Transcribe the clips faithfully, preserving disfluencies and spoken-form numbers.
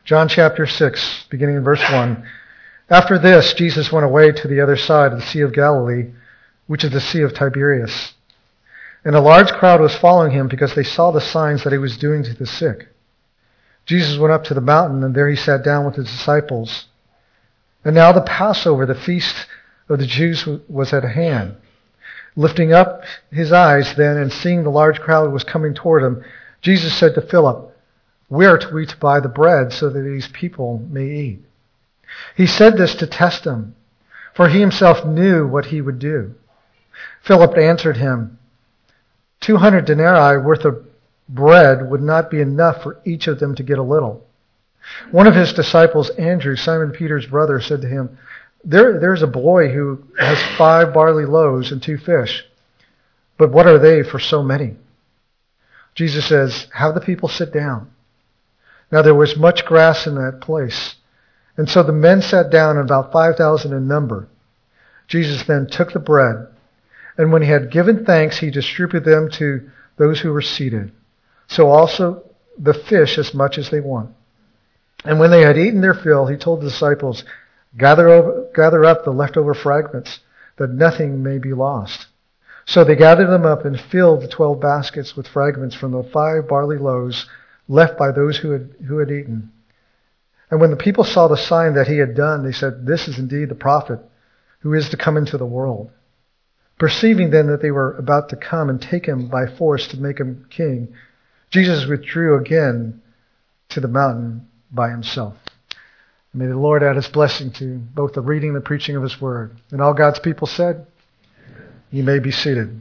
John chapter six, beginning in verse one. After this, Jesus went away to the other side of the Sea of Galilee, which is the Sea of Tiberias. And a large crowd was following him because they saw the signs that he was doing to the sick. Jesus went up to the mountain, and there he sat down with his disciples. And now the Passover, the feast of the Jews, was at hand. Lifting up his eyes then, and seeing the large crowd was coming toward him, Jesus said to Philip, "Where are we to buy the bread so that these people may eat?" He said this to test him, for he himself knew what he would do. Philip answered him, Two hundred denarii worth of bread would not be enough for each of them to get a little. One of his disciples, Andrew, Simon Peter's brother, said to him, there, There's a boy who has five barley loaves and two fish, but what are they for so many? Jesus says, "Have the people sit down." Now there was much grass in that place, and so the men sat down, about five thousand in number. Jesus then took the bread, and when he had given thanks, he distributed them to those who were seated. So also the fish, as much as they want. And when they had eaten their fill, he told the disciples, gather, over, gather up the leftover fragments, that nothing may be lost. So they gathered them up and filled the twelve baskets with fragments from the five barley loaves left by those who had, who had eaten. And when the people saw the sign that he had done, they said, "This is indeed the prophet who is to come into the world." Perceiving then that they were about to come and take him by force to make him king, Jesus withdrew again to the mountain by himself. May the Lord add his blessing to both the reading and the preaching of his word. And all God's people said, you may be seated.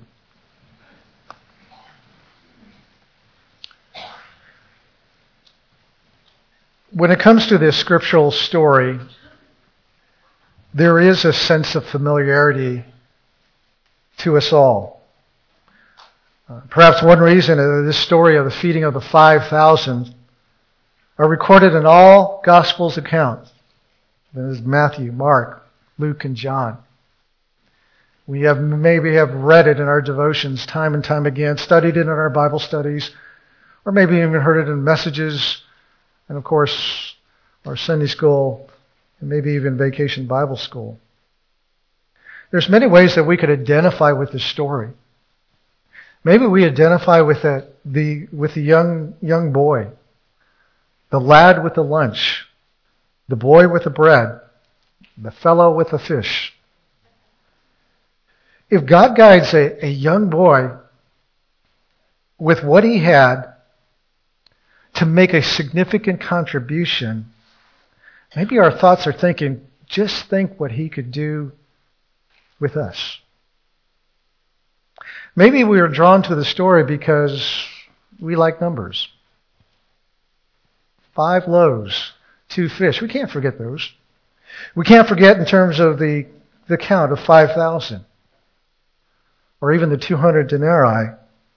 When it comes to this scriptural story, there is a sense of familiarity to us all. Uh, perhaps one reason uh, this story of the feeding of the five thousand are recorded in all Gospels accounts. There's Matthew, Mark, Luke, and John. We have maybe have read it in our devotions time and time again, studied it in our Bible studies, or maybe even heard it in messages, and of course, our Sunday school, and maybe even vacation Bible school. There's many ways that we could identify with this story. Maybe we identify with that, the with the young young boy, the lad with the lunch, the boy with the bread, the fellow with the fish. If God guides a, a young boy with what he had to make a significant contribution, maybe our thoughts are thinking, just think what he could do with us. Maybe we are drawn to the story because we like numbers. Five loaves, two fish. We can't forget those. We can't forget in terms of the, the count of five thousand. Or even the two hundred denarii.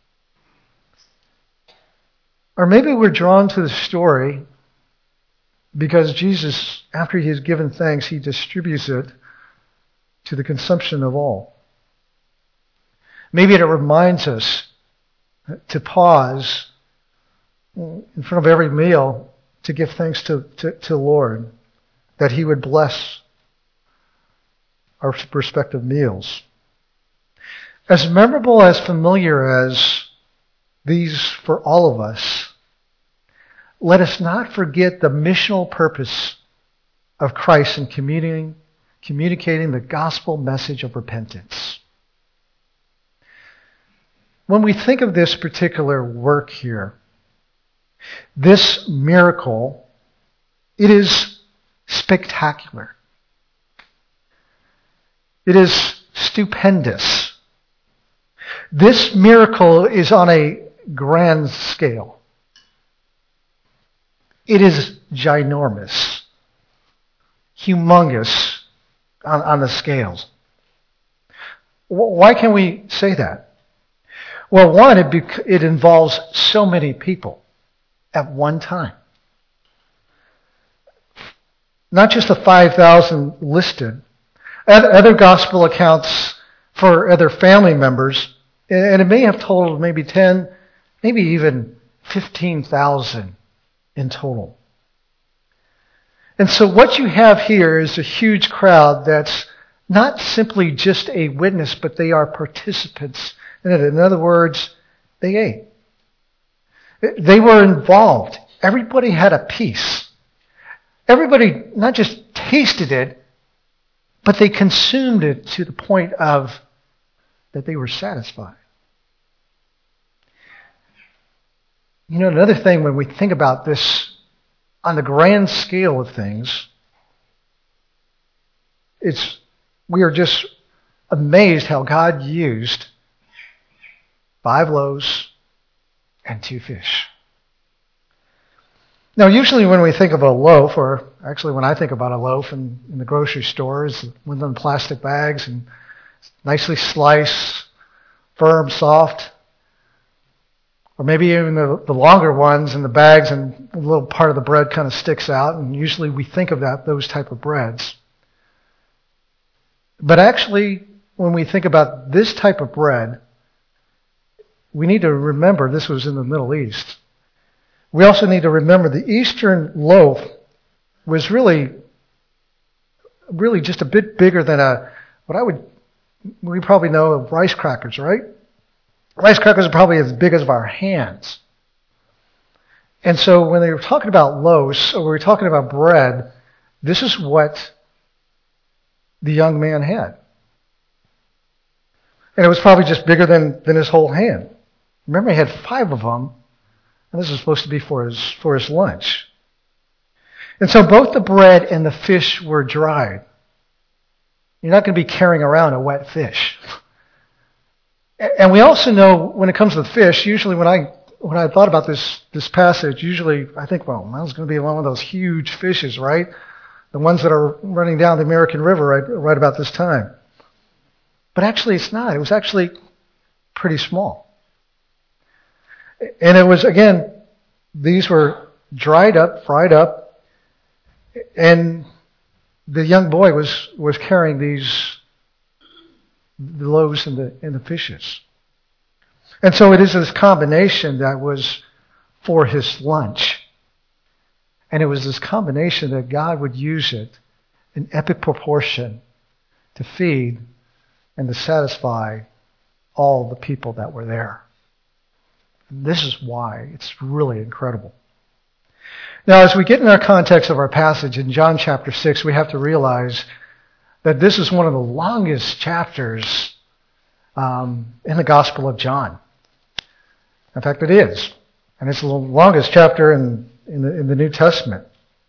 Or maybe we're drawn to the story because Jesus, after he has given thanks, he distributes it to the consumption of all. Maybe it reminds us to pause in front of every meal to give thanks to, to, to the Lord, that he would bless our respective meals. As memorable, as familiar as these for all of us, let us not forget the missional purpose of Christ in communicating, communicating the gospel message of repentance. When we think of this particular work here, this miracle, it is spectacular. It is stupendous. This miracle is on a grand scale. It is ginormous, humongous on, on the scales. Why can we say that? Well, one, it, bec- it involves so many people at one time. Not just the five thousand listed. Other gospel accounts for other family members, and it may have totaled maybe ten, maybe even fifteen thousand in total. And so what you have here is a huge crowd that's not simply just a witness, but they are participants in it. In other words, they ate. They were involved. Everybody had a piece. Everybody not just tasted it, but they consumed it to the point of that they were satisfied. You know, another thing when we think about this on the grand scale of things, it's we are just amazed how God used five loaves and two fish. Now, usually when we think of a loaf, or actually when I think about a loaf in, in the grocery stores, one of them plastic bags and nicely sliced, firm, soft, or maybe even the, the longer ones in the bags and a little part of the bread kind of sticks out, and usually we think of that those type of breads. But actually, when we think about this type of bread, we need to remember this was in the Middle East. We also need to remember the Eastern loaf was really, really just a bit bigger than a, what I would, we probably know of rice crackers, right? Rice crackers are probably as big as our hands. And so when they were talking about loaves, or we were talking about bread, this is what the young man had. And it was probably just bigger than, than his whole hand. Remember, he had five of them, and this was supposed to be for his, for his lunch. And so both the bread and the fish were dried. You're not going to be carrying around a wet fish. And we also know when it comes to the fish, usually when I when I thought about this this passage, usually I think, well, that was going to be one of those huge fishes, right? The ones that are running down the American River right, right about this time. But actually it's not. It was actually pretty small. And it was, again, these were dried up, fried up, and the young boy was, was carrying these the loaves and the, and the fishes. And so it is this combination that was for his lunch. And it was this combination that God would use it in epic proportion to feed and to satisfy all the people that were there. And this is why it's really incredible. Now, as we get in our context of our passage in John chapter six, we have to realize that this is one of the longest chapters um, in the Gospel of John. In fact, it is. And it's the longest chapter in, in, the, in the New Testament.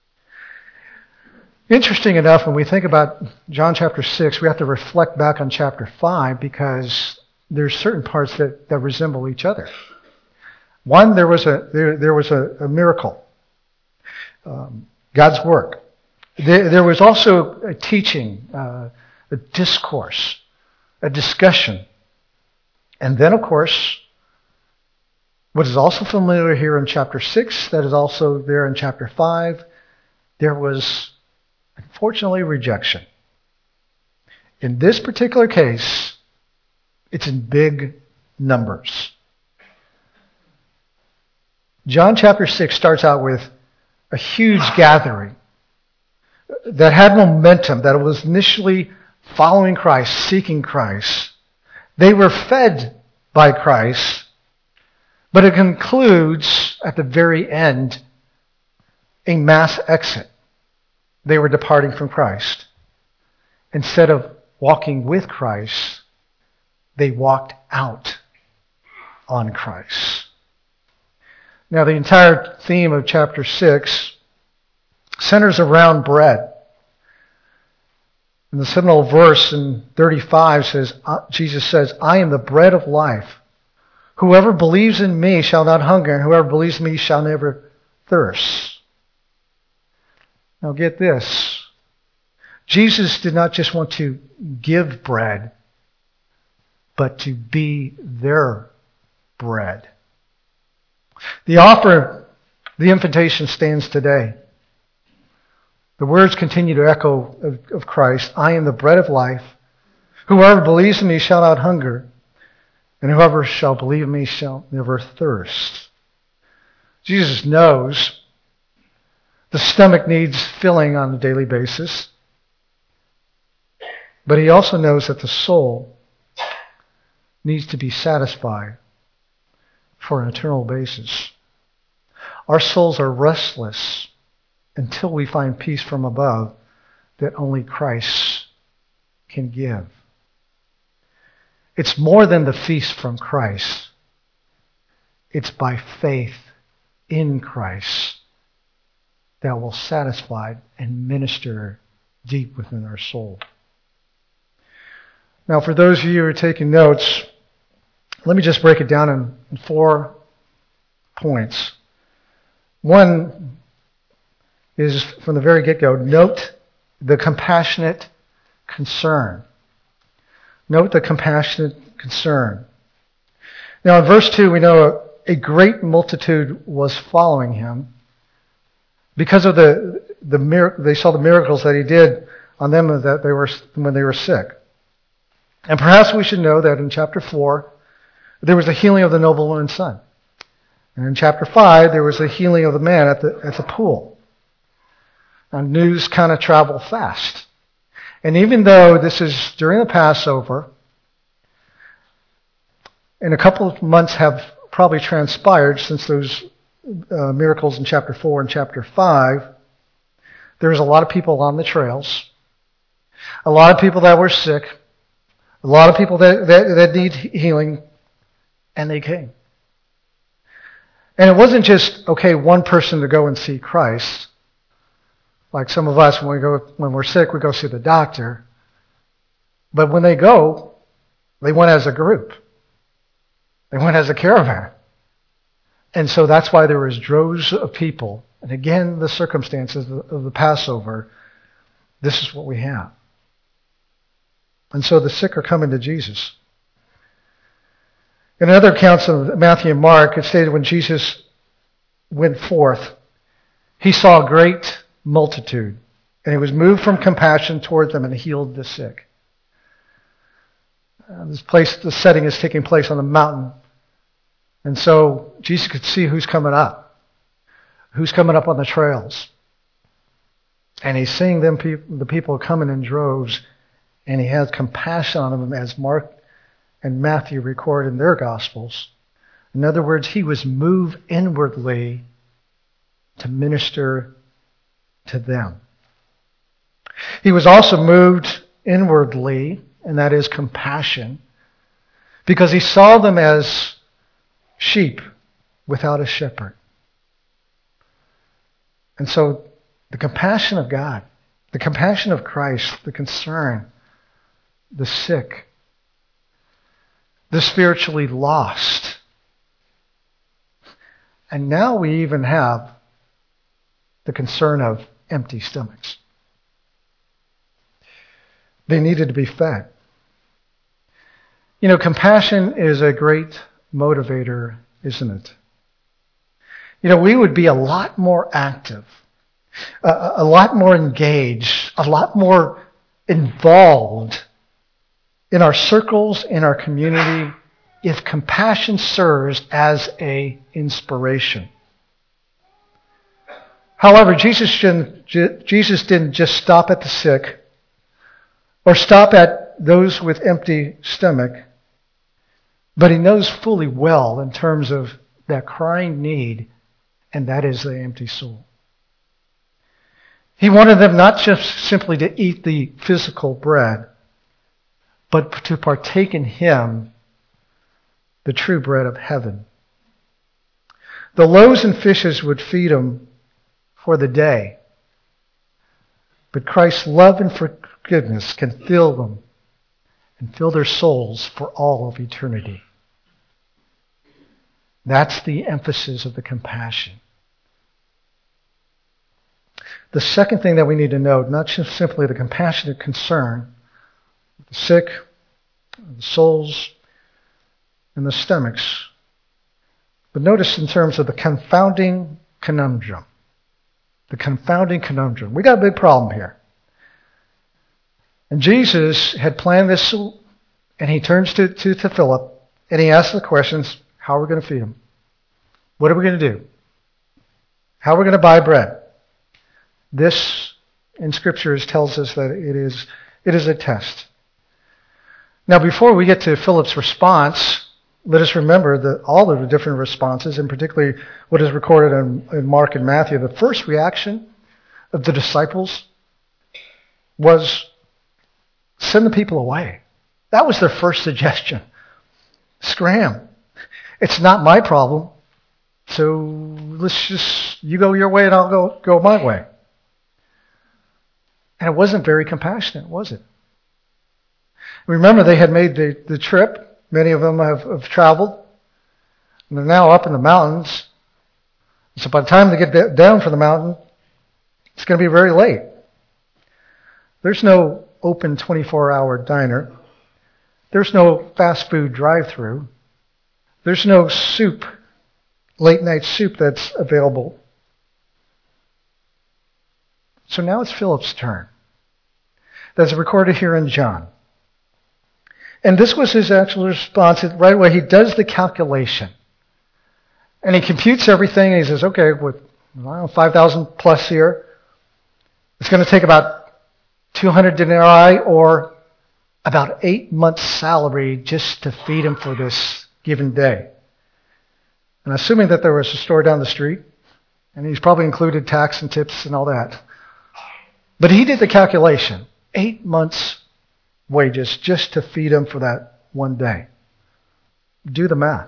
Interesting enough, when we think about John chapter six, we have to reflect back on chapter five because there's certain parts that, that resemble each other. One, there was a there, there was a, a miracle, um, God's work. There, there was also a teaching, uh, a discourse, a discussion. And then, of course, what is also familiar here in chapter six, that is also there in chapter five, there was, unfortunately, rejection. In this particular case, it's in big numbers. John chapter six starts out with a huge gathering that had momentum, that was initially following Christ, seeking Christ. They were fed by Christ, but it concludes at the very end a mass exit. They were departing from Christ. Instead of walking with Christ, they walked out on Christ. Now, the entire theme of chapter six centers around bread. And the seminal verse in thirty-five says, Jesus says, I am the bread of life. Whoever believes in me shall not hunger, and whoever believes in me shall never thirst. Now get this. Jesus did not just want to give bread, but to be their bread. The offer, the invitation stands today. The words continue to echo of, of Christ. I am the bread of life. Whoever believes in me shall not hunger, and whoever shall believe in me shall never thirst. Jesus knows The stomach needs filling on a daily basis. But he also knows that the soul needs to be satisfied for an eternal basis. Our souls are restless until we find peace from above that only Christ can give. It's more than the feast from Christ. It's by faith in Christ that will satisfy and minister deep within our soul. Now, for those of you who are taking notes, let me just break it down in, in four points. One is, from the very get-go, note the compassionate concern. Note the compassionate concern. Now, in verse two, we know a, a great multitude was following him because of the the mir- they saw the miracles that he did on them that they were when they were sick. And perhaps we should know that in chapter four, there was the healing of the nobleman's son. And in chapter five, there was the healing of the man at the at the pool. Now, news kind of traveled fast. And even though this is during the Passover, and a couple of months have probably transpired since those uh, miracles in chapter four and chapter five, there's a lot of people on the trails, a lot of people that were sick, a lot of people that, that, that need healing, and they came. And it wasn't just, okay, one person to go and see Christ. Like some of us, when we go, when we're sick, we go see the doctor. But when they go, they went as a group. They went as a caravan. And so that's why there was droves of people. And again, the circumstances of the Passover, this is what we have. And so the sick are coming to Jesus. In other accounts of Matthew and Mark, it stated when Jesus went forth, he saw a great multitude, and he was moved from compassion toward them and healed the sick. Uh, this place, the setting is taking place on the mountain, and so Jesus could see who's coming up, who's coming up on the trails, and he's seeing them, the people coming in droves, and he has compassion on them, as Mark and Matthew record in their Gospels. In other words, he was moved inwardly to minister to them. He was also moved inwardly, and that is compassion, because he saw them as sheep without a shepherd. And so the compassion of God, the compassion of Christ, the concern, the sick, the spiritually lost. And now we even have the concern of empty stomachs. They needed to be fed. You know, compassion is a great motivator, isn't it? You know, we would be a lot more active, a, a lot more engaged, a lot more involved in our circles, in our community, if compassion serves as a inspiration. However, Jesus didn't, Jesus didn't just stop at the sick or stop at those with empty stomach, but he knows fully well in terms of that crying need, and that is the empty soul. He wanted them not just simply to eat the physical bread, but to partake in him, the true bread of heaven. The loaves and fishes would feed them for the day, but Christ's love and forgiveness can fill them and fill their souls for all of eternity. That's the emphasis of the compassion. The second thing that we need to note, not just simply the compassionate concern, the sick, the souls, and the stomachs, but notice in terms of the confounding conundrum. The confounding conundrum. We got a big problem here. And Jesus had planned this, and he turns to, to, to Philip, and he asks the questions, how are we going to feed them? What are we going to do? How are we going to buy bread? This in Scriptures tells us that it is it is a test. Now, before we get to Philip's response, let us remember that all of the different responses, and particularly what is recorded in, in Mark and Matthew, the first reaction of the disciples was send the people away. That was their first suggestion. Scram. It's not my problem. So let's just, you go your way and I'll go, go my way. And it wasn't very compassionate, was it? Remember, they had made the, the trip. Many of them have, have traveled. And they're now up in the mountains. So by the time they get down from the mountain, it's going to be very late. There's no open twenty-four hour diner. There's no fast food drive-through. There's no soup, late night soup that's available. So now it's Philip's turn. That's recorded here in John. And this was his actual response. Right away, he does the calculation. And he computes everything, and he says, okay, with I don't know, five thousand plus here, it's going to take about two hundred denarii, or about eight months' salary just to feed him for this given day. And assuming that there was a store down the street, and he's probably included tax and tips and all that. But he did the calculation. Eight months' wages just to feed him for that one day. Do the math.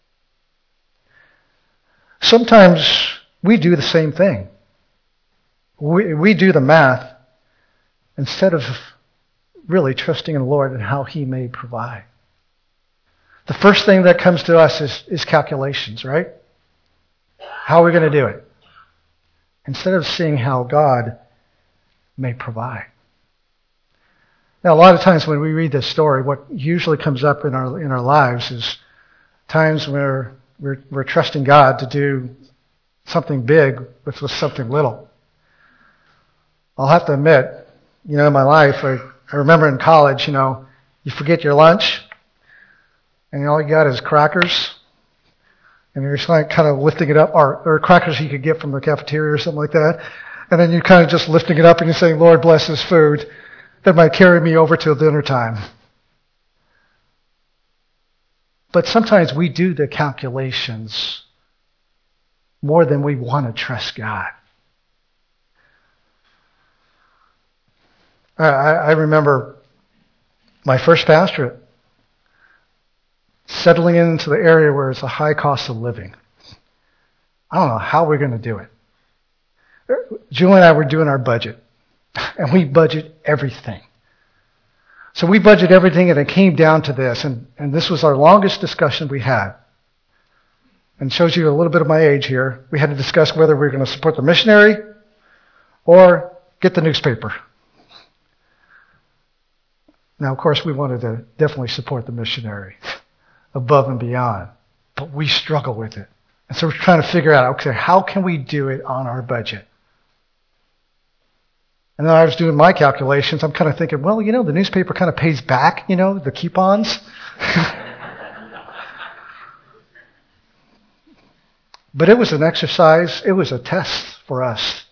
Sometimes we do the same thing. We, we do the math instead of really trusting in the Lord and how He may provide. The first thing that comes to us is, is calculations, right? How are we going to do it? Instead of seeing how God may provide. Now, a lot of times when we read this story, what usually comes up in our in our lives is times where we're, we're trusting God to do something big with, with something little. I'll have to admit, you know, in my life, I, I remember in college, you know, you forget your lunch, and all you got is crackers, and you're just like kind of lifting it up, or, or crackers you could get from the cafeteria or something like that, and then you're kind of just lifting it up and you're saying, Lord, bless this food that might carry me over till dinner time. But sometimes we do the calculations more than we want to trust God. I, I remember my first pastorate, settling into the area where it's a high cost of living. I don't know how we're going to do it. Julie and I were doing our budget, and we budget everything. So we budget everything, and it came down to this, and, and this was our longest discussion we had. And shows you a little bit of my age here. We had to discuss whether we were going to support the missionary or get the newspaper. Now, of course, we wanted to definitely support the missionary above and beyond, but we struggle with it. And so we're trying to figure out, okay, how can we do it on our budget? And then I was doing my calculations. I'm kind of thinking, well, you know, the newspaper kind of pays back, you know, the coupons. But it was an exercise. It was a test for us.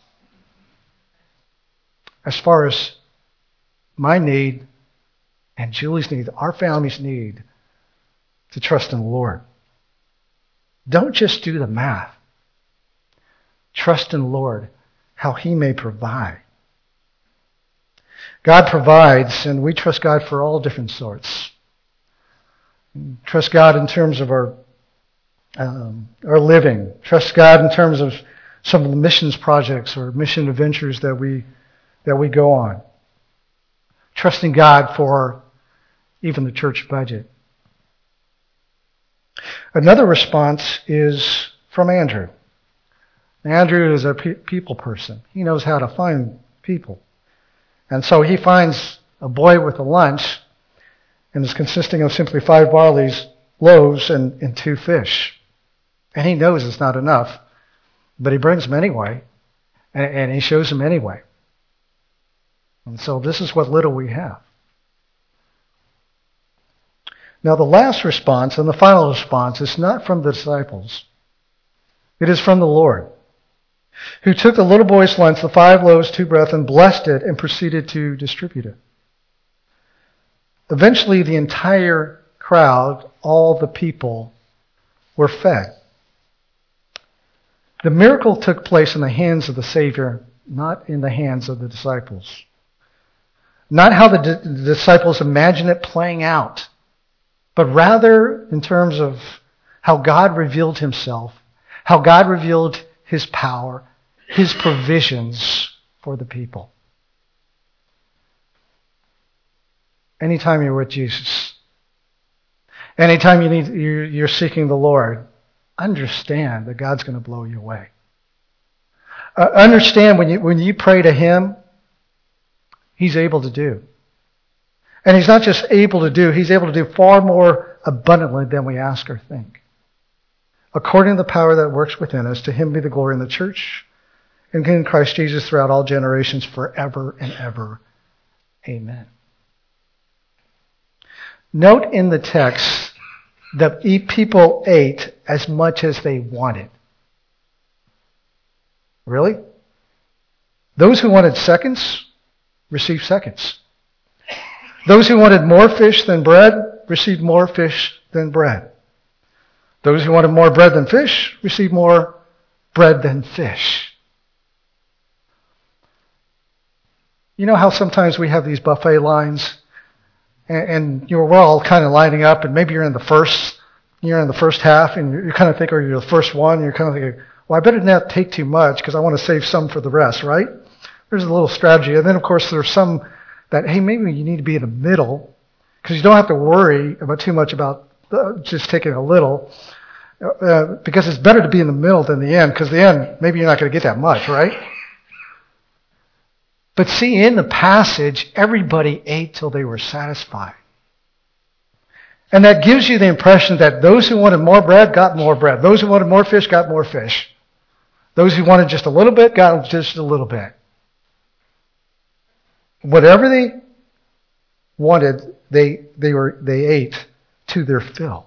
As far as my need and Julie's need, our family's need to trust in the Lord. Don't just do the math. Trust in the Lord, how He may provide. God provides, and we trust God for all different sorts. Trust God in terms of our um, our living. Trust God in terms of some of the missions projects or mission adventures that we that we go on. Trusting God for even the church budget. Another response is from Andrew. Andrew is a pe- people person. He knows how to find people. And so he finds a boy with a lunch, and it's consisting of simply five barley loaves and, and two fish. And he knows it's not enough, but he brings them anyway, and, and he shows them anyway. And so this is what little we have. Now the last response and the final response is not from the disciples. It is from the Lord. who took the little boy's lunch, the five loaves, two bread, and blessed it and proceeded to distribute it. Eventually, the entire crowd, all the people, were fed. The miracle took place in the hands of the Savior, not in the hands of the disciples. Not how the, di- the disciples imagine it playing out, but rather in terms of how God revealed himself, how God revealed his power, his provisions for the people. Anytime you're with Jesus, anytime you need, you're, you're seeking the Lord, understand that God's going to blow you away. Uh, understand when you when you pray to him, he's able to do. And he's not just able to do, he's able to do far more abundantly than we ask or think. According to the power that works within us, to him be the glory in the church and in Christ Jesus throughout all generations, forever and ever. Amen. Note in the text that people ate as much as they wanted. Really? Those who wanted seconds received seconds. Those who wanted more fish than bread received more fish than bread. Those who wanted more bread than fish received more bread than fish. You know how sometimes we have these buffet lines, and, and you're all kind of lining up, and maybe you're in the first, you're in the first half, and you kind of think, or you're the first one, and you're kind of thinking, well, I better not take too much because I want to save some for the rest, right? There's a little strategy. And then, of course, there's some that, hey, maybe you need to be in the middle because you don't have to worry about too much about uh, just taking a little uh, because it's better to be in the middle than the end because the end, maybe you're not going to get that much, right? But see, in the passage, everybody ate till they were satisfied. And that gives you the impression that those who wanted more bread got more bread. Those who wanted more fish got more fish. Those who wanted just a little bit got just a little bit. Whatever they wanted, they they were they ate to their fill.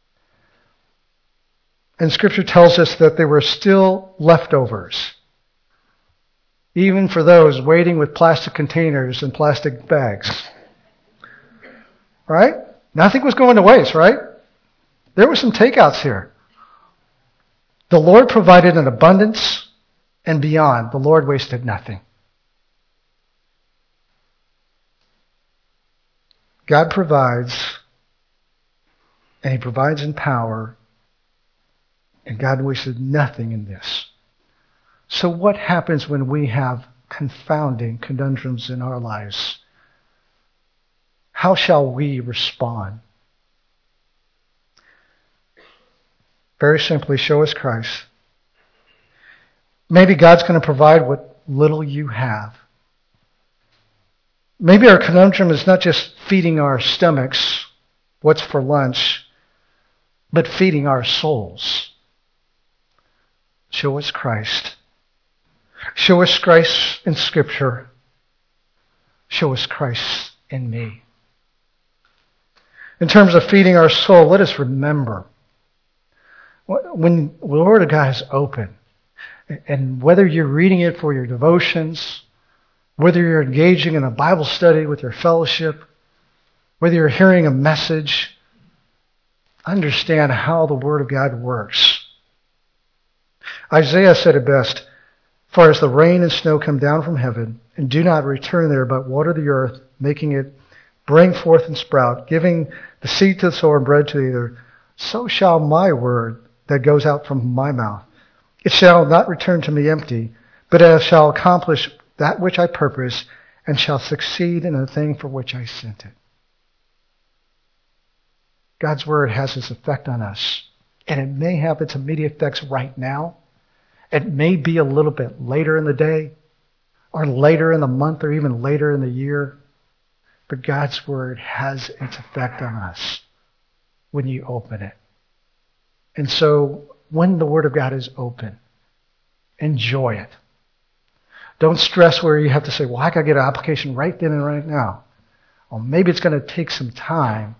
And Scripture tells us that there were still leftovers, even for those waiting with plastic containers and plastic bags. Right? Nothing was going to waste, right? There were some takeouts here. The Lord provided an abundance and beyond. The Lord wasted nothing. God provides, and he provides in power, and God wasted nothing in this. So what happens when we have confounding conundrums in our lives? How shall we respond? Very simply, show us Christ. Maybe God's going to provide what little you have. Maybe our conundrum is not just feeding our stomachs, what's for lunch, but feeding our souls. Show us Christ. Show us Christ in Scripture. Show us Christ in me. In terms of feeding our soul, let us remember when the Word of God is open, and whether you're reading it for your devotions, whether you're engaging in a Bible study with your fellowship, whether you're hearing a message, understand how the Word of God works. Isaiah said it best, "For as the rain and snow come down from heaven, and do not return there, but water the earth, making it bring forth and sprout, giving the seed to the sower and bread to the eater, so shall my word that goes out from my mouth. It shall not return to me empty, but it shall accomplish that which I purpose, and shall succeed in the thing for which I sent it." God's word has its effect on us, and it may have its immediate effects right now. It may be a little bit later in the day, or later in the month, or even later in the year. But God's word has its effect on us when you open it. And so, when the Word of God is open, enjoy it. Don't stress where you have to say, well, I got to get an application right then and right now. Or maybe it's going to take some time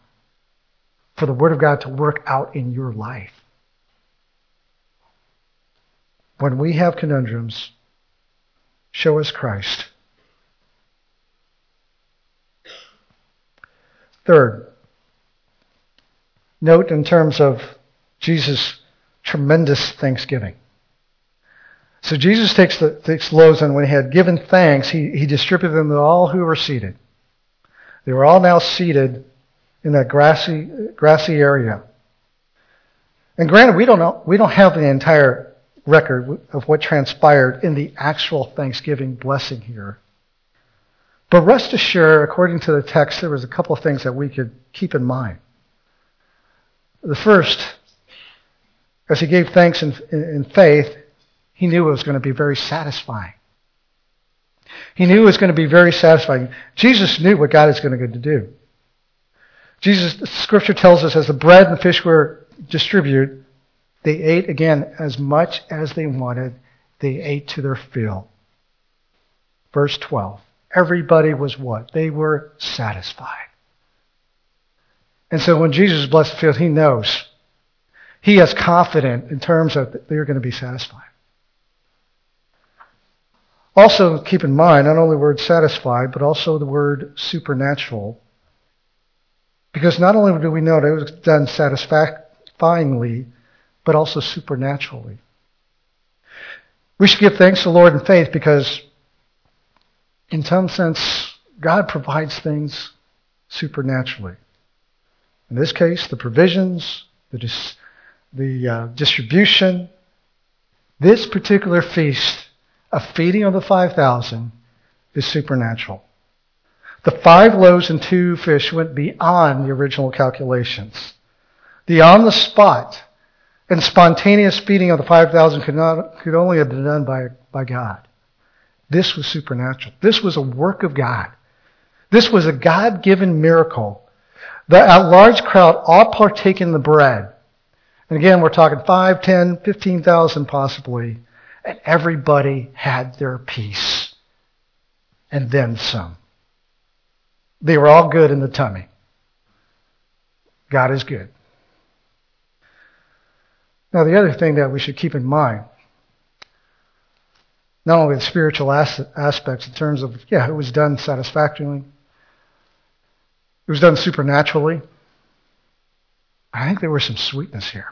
for the Word of God to work out in your life. when we have conundrums, show us Christ. Third, note in terms of Jesus' tremendous thanksgiving. So Jesus takes the takes loaves, and when he had given thanks, he, he distributed them to all who were seated. They were all now seated in that grassy grassy area. And granted, we don't know, we don't have the entire record of what transpired in the actual Thanksgiving blessing here. But rest assured, according to the text, there was a couple of things that we could keep in mind. The first, as he gave thanks in, in faith, he knew it was going to be very satisfying. He knew it was going to be very satisfying. Jesus knew what God is going to do. Jesus, the Scripture tells us, as the bread and the fish were distributed, they ate again as much as they wanted. They ate to their fill. Verse twelve. Everybody was what? They were satisfied. And so when Jesus blessed the field, he knows. He is confident in terms of they're going to be satisfied. Also, keep in mind, not only the word satisfied, but also the word supernatural. Because not only do we know that it was done satisfyingly, but also supernaturally. We should give thanks to the Lord in faith because, in some sense, God provides things supernaturally. In this case, the provisions, the, dis- the uh, distribution, this particular feast, a feeding of the five thousand, is supernatural. The five loaves and two fish went beyond the original calculations. The on-the-spot and spontaneous feeding of the five thousand could not could only have been done by, by God. This was supernatural. This was a work of God. This was a God-given miracle. The at-large crowd all partake in the bread. And again, we're talking five, ten, fifteen thousand possibly. And everybody had their piece. And then some. They were all good in the tummy. God is good. Now, the other thing that we should keep in mind, not only the spiritual as- aspects in terms of, yeah, it was done satisfactorily. It was done supernaturally. I think there was some sweetness here.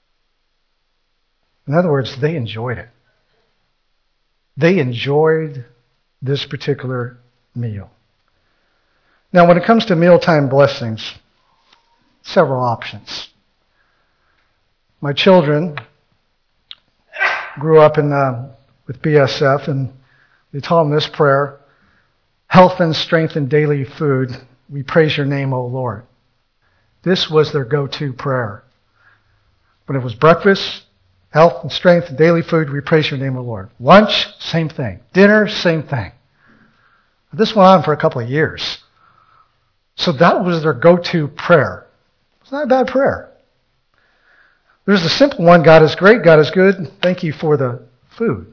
In other words, they enjoyed it. They enjoyed this particular meal. Now, when it comes to mealtime blessings, several options. My children grew up in uh, with B S F, and they taught them this prayer: health and strength and daily food, we praise your name, O Lord. This was their go-to prayer. When it was breakfast, health and strength and daily food, we praise your name, O Lord. Lunch, same thing. Dinner, same thing. This went on for a couple of years. So that was their go-to prayer. It's not a bad prayer. There's the simple one: God is great, God is good, thank you for the food.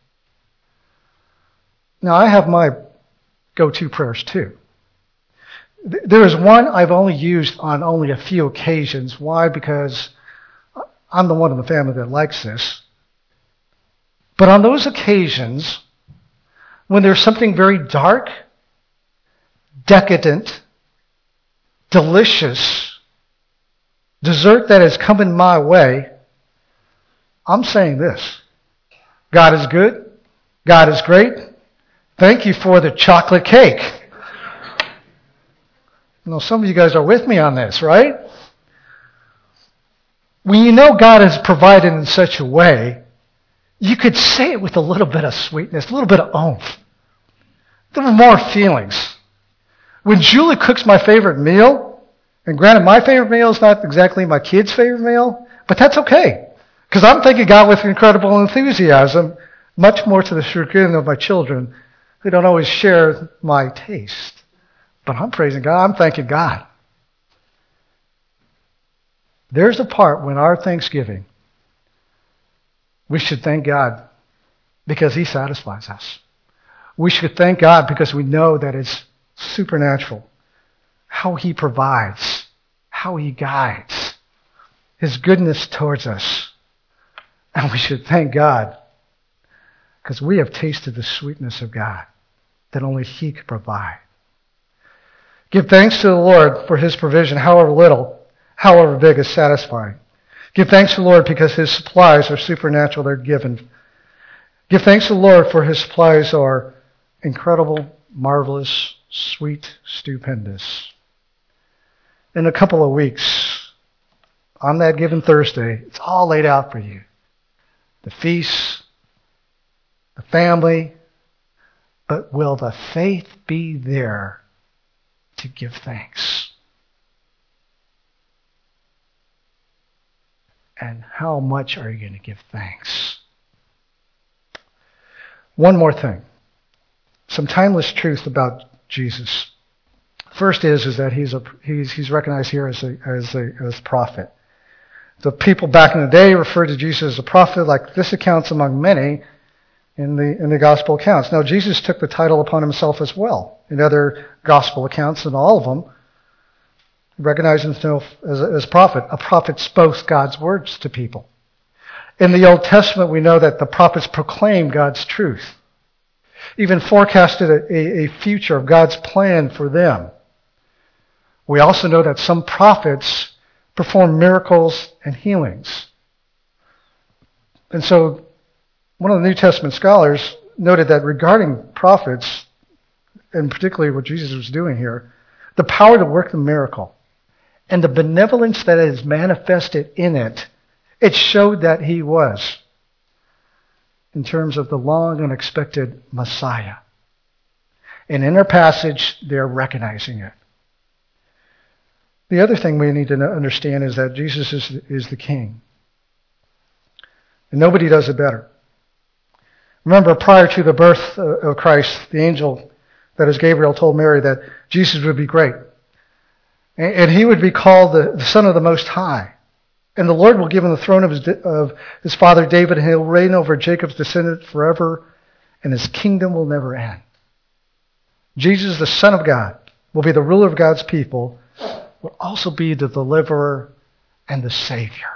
Now, I have my go-to prayers too. There is one I've only used on only a few occasions. Why? Because I'm the one in the family that likes this. But on those occasions, when there's something very dark, decadent, delicious, dessert that is coming my way, I'm saying this: God is good. God is great. Thank you for the chocolate cake. You know, some of you guys are with me on this, right? When you know God has provided in such a way, you could say it with a little bit of sweetness, a little bit of oomph. There were more feelings. When Julie cooks my favorite meal, and granted, my favorite meal is not exactly my kid's favorite meal, but that's okay. Because I'm thanking God with incredible enthusiasm, much more to the chagrin of my children, who don't always share my taste. But I'm praising God. I'm thanking God. There's a part when our Thanksgiving, we should thank God because He satisfies us. We should thank God because we know that it's supernatural. How He provides, how He guides, His goodness towards us. And we should thank God because we have tasted the sweetness of God that only He can provide. Give thanks to the Lord for His provision, however little, however big, is satisfying. Give thanks to the Lord because His supplies are supernatural. They're given. Give thanks to the Lord for His supplies are incredible, marvelous, sweet, stupendous. In a couple of weeks, on that given Thursday, it's all laid out for you. The feast, the family, but will the faith be there to give thanks? And how much are you going to give thanks? One more thing. Some timeless truth about Jesus. First is, is that he's a he's he's recognized here as a as a as a prophet. The people back in the day referred to Jesus as a prophet, like this accounts among many in the in the gospel accounts. Now Jesus took the title upon himself as well. In other gospel accounts, in all of them, he recognized himself as a, as a prophet. A prophet spoke God's words to people. In the Old Testament, we know that the prophets proclaimed God's truth, even forecasted a, a, a future of God's plan for them. We also know that some prophets performed miracles and healings. And so one of the New Testament scholars noted that regarding prophets, and particularly what Jesus was doing here, the power to work the miracle and the benevolence that is manifested in it, it showed that he was, in terms of the long and expected Messiah. And in our passage, they're recognizing it. The other thing we need to understand is that Jesus is, is the King. And nobody does it better. Remember, prior to the birth of Christ, the angel, that is Gabriel, told Mary that Jesus would be great. And he would be called the, the Son of the Most High. And the Lord will give him the throne of his, of his father David, and he'll reign over Jacob's descendant forever, and his kingdom will never end. Jesus, the Son of God, will be the ruler of God's people, will also be the deliverer and the Savior.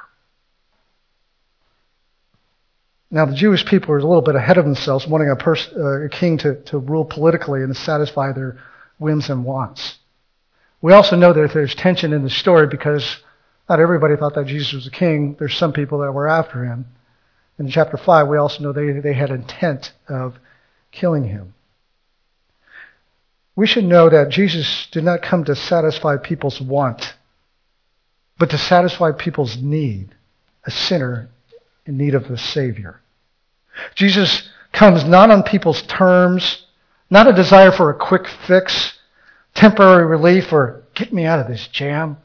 Now, the Jewish people were a little bit ahead of themselves, wanting a, pers- uh, a king to, to rule politically and to satisfy their whims and wants. We also know that there's tension in the story because not everybody thought that Jesus was a king. There's some people that were after him. In chapter five, we also know they, they had intent of killing him. We should know that Jesus did not come to satisfy people's want, but to satisfy people's need, a sinner in need of a Savior. Jesus comes not on people's terms, not a desire for a quick fix, temporary relief, or get me out of this jam.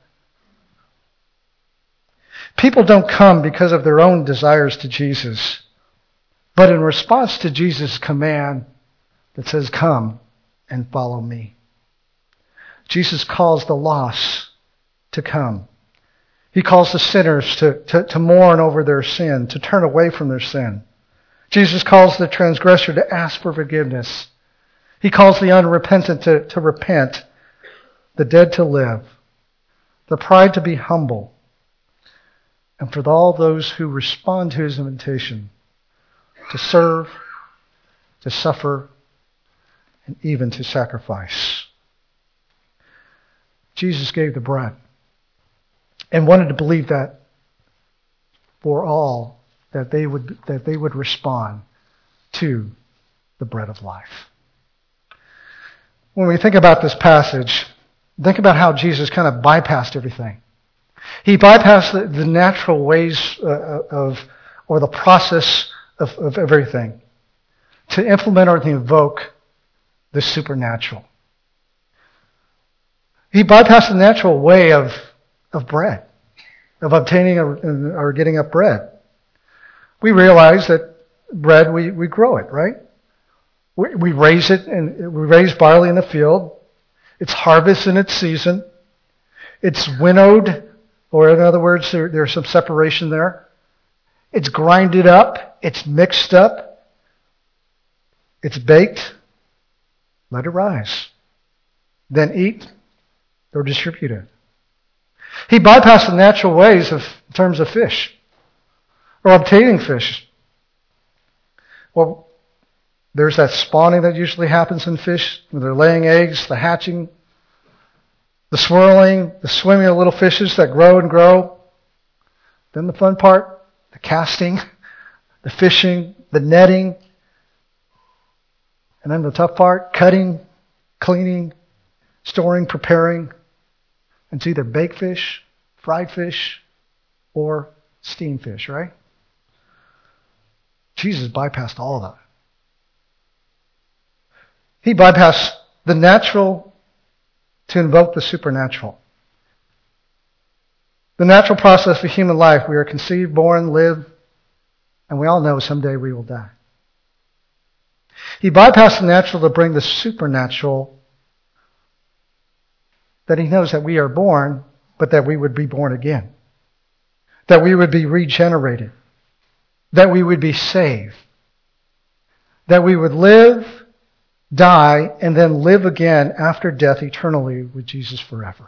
People don't come because of their own desires to Jesus, but in response to Jesus' command that says, come and follow me. Jesus calls the lost to come. He calls the sinners to, to, to mourn over their sin, to turn away from their sin. Jesus calls the transgressor to ask for forgiveness. He calls the unrepentant to, to repent, the dead to live, the pride to be humble, and for all those who respond to his invitation to serve, to suffer, and even to sacrifice. Jesus gave the bread and wanted to believe that for all that they would that they would respond to the bread of life. When we think about this passage, think about how Jesus kind of bypassed everything. He bypassed the, the natural ways uh, of, or the process of, of everything to implement or to invoke the supernatural. He bypassed the natural way of, of bread, of obtaining or, or getting up bread. We realize that bread, we, we grow it, right? We, we raise it, and we raise barley in the field. It's harvest in its season. It's winnowed, or in other words, there, there's some separation there. It's grinded up. It's mixed up. It's baked. Let it rise. Then eat or distribute it. He bypassed the natural ways of in terms of fish or obtaining fish. Well, There's that spawning that usually happens in fish when they're laying eggs, the hatching, the swirling, the swimming of little fishes that grow and grow. Then the fun part, the casting, the fishing, the netting. And then the tough part, cutting, cleaning, storing, preparing. And it's either baked fish, fried fish, or steamed fish, right? Jesus bypassed all of that. He bypassed the natural to invoke the supernatural. The natural process of human life, we are conceived, born, live, and we all know someday we will die. He bypassed the natural to bring the supernatural, that he knows that we are born, but that we would be born again. That we would be regenerated. That we would be saved. That we would live, die, and then live again after death eternally with Jesus forever.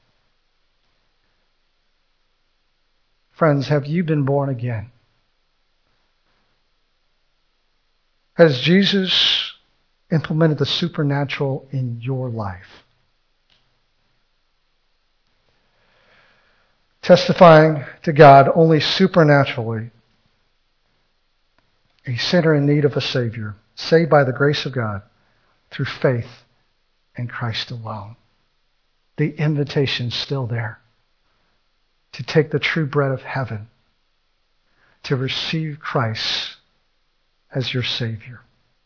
Friends, have you been born again? Has Jesus implemented the supernatural in your life? Testifying to God only supernaturally, a sinner in need of a Savior, saved by the grace of God through faith in Christ alone. The invitation's still there to take the true bread of heaven, to receive Christ as your Savior.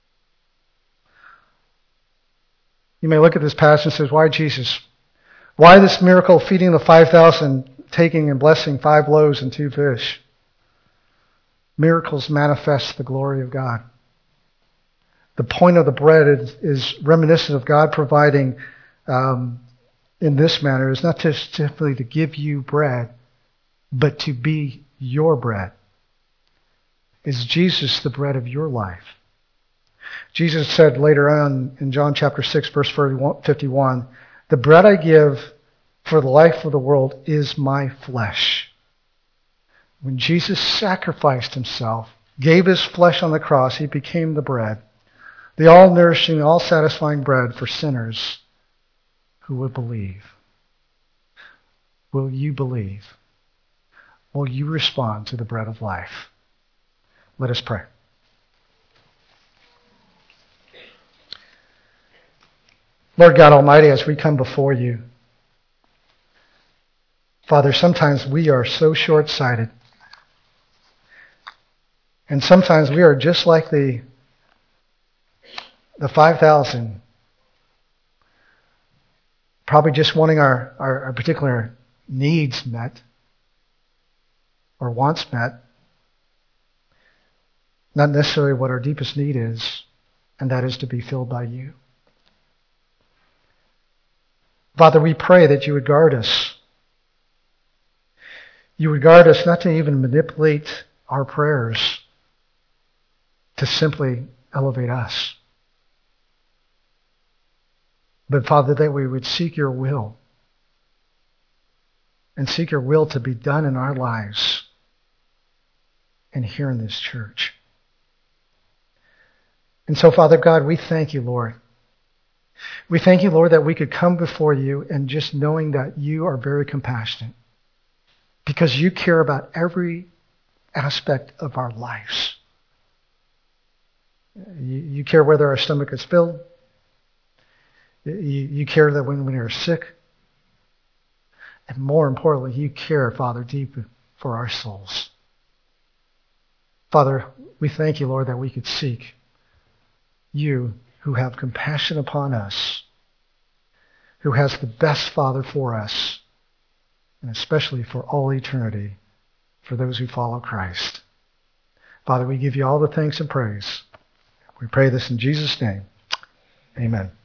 You may look at this passage and say, why Jesus? Why this miracle of feeding the five thousand, taking and blessing five loaves and two fish? Miracles manifest the glory of God. The point of the bread is, is reminiscent of God providing um, in this manner is not just simply to give you bread, but to be your bread. Is Jesus the bread of your life? Jesus said later on in John chapter six, verse fifty-one, the bread I give for the life of the world is my flesh. When Jesus sacrificed himself, gave his flesh on the cross, he became the bread. The all-nourishing, all-satisfying bread for sinners who would believe. Will you believe? Will you respond to the bread of life? Let us pray. Lord God Almighty, as we come before you, Father, sometimes we are so short-sighted. And sometimes we are just like the, the five thousand, probably just wanting our, our, our particular needs met or wants met, not necessarily what our deepest need is, and that is to be filled by you. Father, we pray that you would guard us. You would guard us not to even manipulate our prayers, to simply elevate us. But Father, that we would seek your will and seek your will to be done in our lives and here in this church. And so, Father God, we thank you, Lord. We thank you, Lord, that we could come before you and just knowing that you are very compassionate because you care about every aspect of our lives. You, you care whether our stomach is filled. You, you care that when we are sick. And more importantly, you care, Father, deep for our souls. Father, we thank you, Lord, that we could seek you who have compassion upon us, who has the best Father for us, and especially for all eternity, for those who follow Christ. Father, we give you all the thanks and praise. We pray this in Jesus' name. Amen.